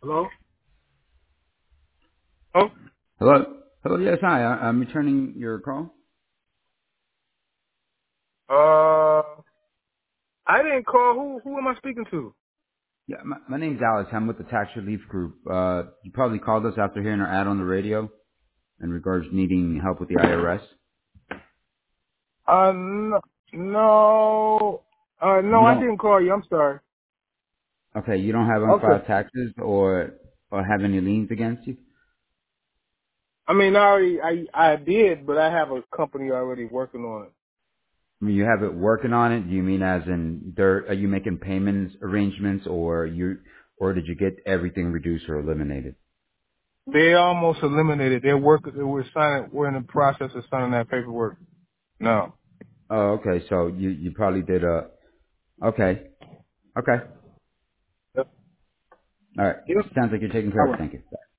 Hello? Oh, Hello? Hello, yes, hi. I'm returning your call. I didn't call. Who am I speaking to? Yeah, my name's Alex. I'm with the Tax Relief Group. You probably called us after hearing our ad on the radio in regards to needing help with the IRS. No, no, no, You I don't, didn't call you. I'm sorry. okay, you don't have Okay. unfiled taxes or have any liens against you? I mean, I did, but I have a company already working on it. I mean, you have it working on it. Do you mean as in, are you making payments arrangements or did you get everything reduced or eliminated? They almost eliminated. They're working. We're signing. We're in the process of signing that paperwork. No. Oh, okay, so you probably did okay, okay. Yep. All right. Yep. Sounds like you're taking care All of it. right. Thank you.